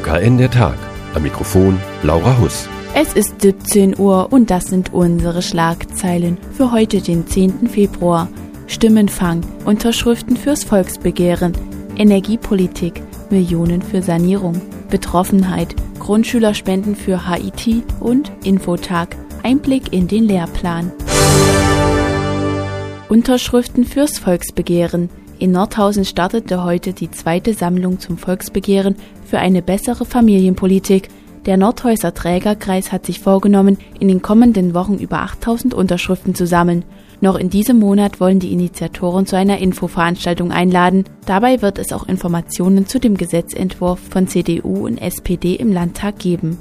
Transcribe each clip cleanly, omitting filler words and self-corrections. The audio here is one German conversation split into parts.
OKN der Tag. Am Mikrofon Laura Huss. Es ist 17 Uhr und das sind unsere Schlagzeilen für heute, den 10. Februar. Stimmenfang, Unterschriften fürs Volksbegehren, Energiepolitik, Millionen für Sanierung, Betroffenheit, Grundschülerspenden für Haiti und Infotag, Einblick in den Lehrplan. Unterschriften fürs Volksbegehren. In Nordhausen startete heute die zweite Sammlung zum Volksbegehren für eine bessere Familienpolitik. Der Nordhäuser Trägerkreis hat sich vorgenommen, in den kommenden Wochen über 8000 Unterschriften zu sammeln. Noch in diesem Monat wollen die Initiatoren zu einer Infoveranstaltung einladen. Dabei wird es auch Informationen zu dem Gesetzentwurf von CDU und SPD im Landtag geben.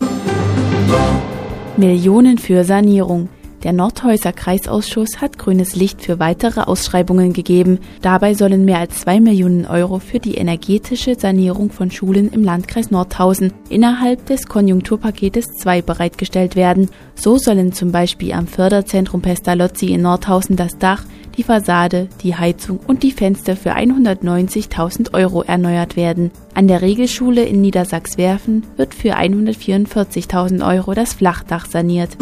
Millionen für Sanierung. Der Nordhäuser Kreisausschuss hat grünes Licht für weitere Ausschreibungen gegeben. Dabei sollen mehr als 2 Millionen Euro für die energetische Sanierung von Schulen im Landkreis Nordhausen innerhalb des Konjunkturpaketes 2 bereitgestellt werden. So sollen zum Beispiel am Förderzentrum Pestalozzi in Nordhausen das Dach, die Fassade, die Heizung und die Fenster für 190.000 Euro erneuert werden. An der Regelschule in Niedersachswerfen wird für 144.000 Euro das Flachdach saniert.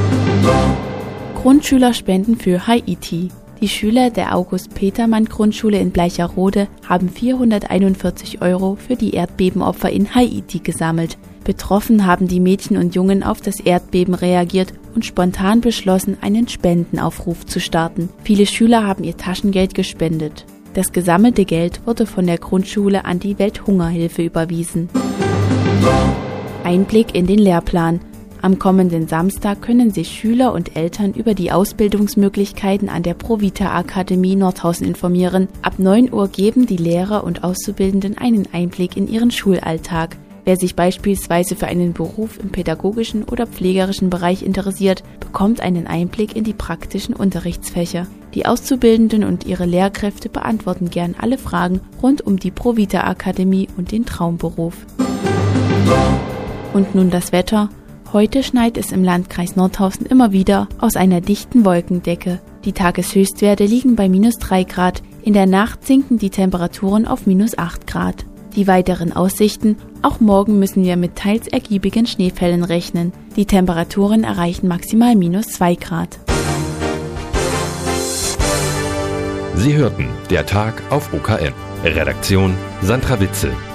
Grundschülerspenden für Haiti. Die Schüler der August-Petermann-Grundschule in Bleicherode haben 441 Euro für die Erdbebenopfer in Haiti gesammelt. Betroffen haben die Mädchen und Jungen auf das Erdbeben reagiert und spontan beschlossen, einen Spendenaufruf zu starten. Viele Schüler haben ihr Taschengeld gespendet. Das gesammelte Geld wurde von der Grundschule an die Welthungerhilfe überwiesen. Einblick in den Lehrplan. Am kommenden Samstag können sich Schüler und Eltern über die Ausbildungsmöglichkeiten an der Provita Akademie Nordhausen informieren. Ab 9 Uhr geben die Lehrer und Auszubildenden einen Einblick in ihren Schulalltag. Wer sich beispielsweise für einen Beruf im pädagogischen oder pflegerischen Bereich interessiert, bekommt einen Einblick in die praktischen Unterrichtsfächer. Die Auszubildenden und ihre Lehrkräfte beantworten gern alle Fragen rund um die Provita Akademie und den Traumberuf. Und nun das Wetter. Heute schneit es im Landkreis Nordhausen immer wieder aus einer dichten Wolkendecke. Die Tageshöchstwerte liegen bei -3 Grad. In der Nacht sinken die Temperaturen auf -8 Grad. Die weiteren Aussichten: Auch morgen müssen wir mit teils ergiebigen Schneefällen rechnen. Die Temperaturen erreichen maximal -2 Grad. Sie hörten der Tag auf OKN. Redaktion Sandra Witzel.